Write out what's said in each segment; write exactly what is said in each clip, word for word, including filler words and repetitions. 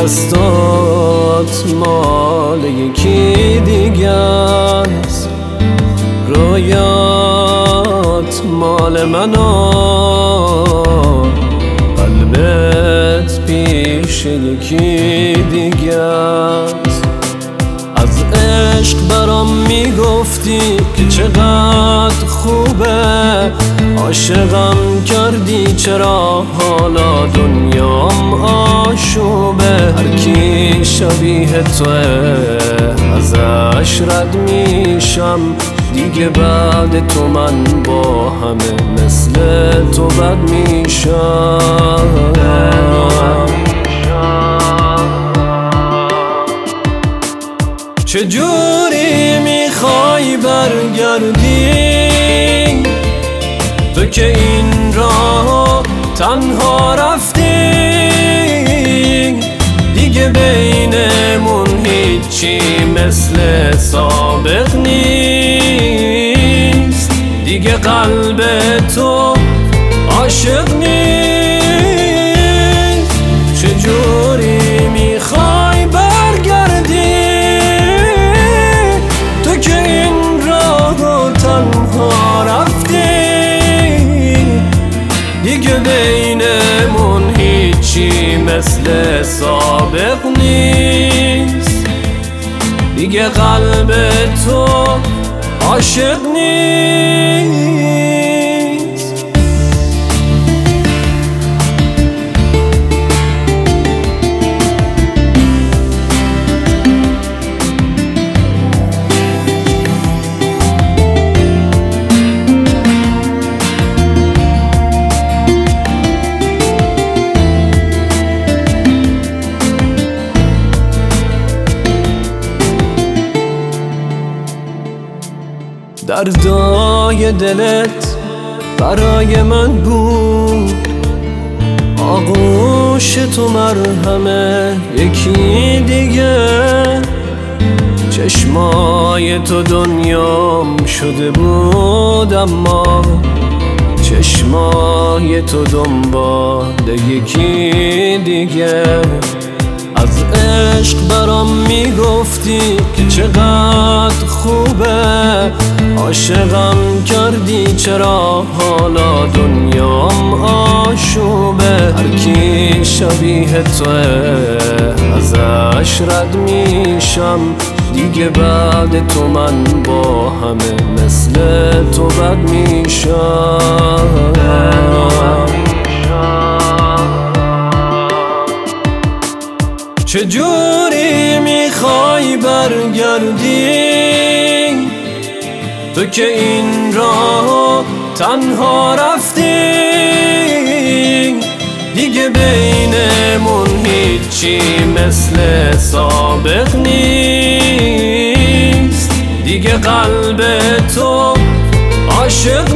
دستات مال یکی دیگه است، رویات مال منو، قلبت پیش یکی دیگه است. از عشق برام میگفتی که چقدر خوبه، عاشقم کردی چرا حالا دنیام آشوبه. هر کی شبیه توه ازش رد میشم، دیگه بعد تو من با همه مثل تو بد میشم. چجوری میخوای برگردی تو که این راه تنها رفتی؟ دیگه بینمون هیچی مثل سابق نیست، دیگه قلب تو عاشق نیست. چجوری میخوای برگردی تو که این راه تنها رفتی؟ دیگه بینمون هیچی مثل سابق نیست، دیگه قلب تو عاشق نیست. دردای دلت برای من بود، آغوش تو مرهمه یکی دیگه. چشمای تو دنیام شده بود، اما چشمای تو دنبال یکی دیگه. از عشق برام میگفتی که چقدر خوبه، عاشقم کردی چرا حالا دنیام آشوبه. هر کی شبیه توه ازش رد میشم، دیگه بعد تو من با همه مثل تو بد میشم. چجوری میخوای برگردی تو که این راه تنها رفتی؟ دیگه بینمون هیچی مثل سابق نیست، دیگه قلب تو عاشق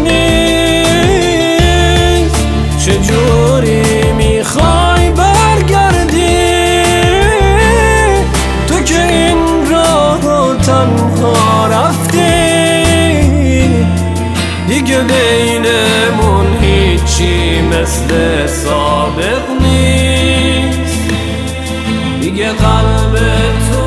نیست. چجوری میخوای برگردی تو که این راه تنها رفتی؟ دیگه بینمون هیچی مثل سابق نیست، دیگه قلب تو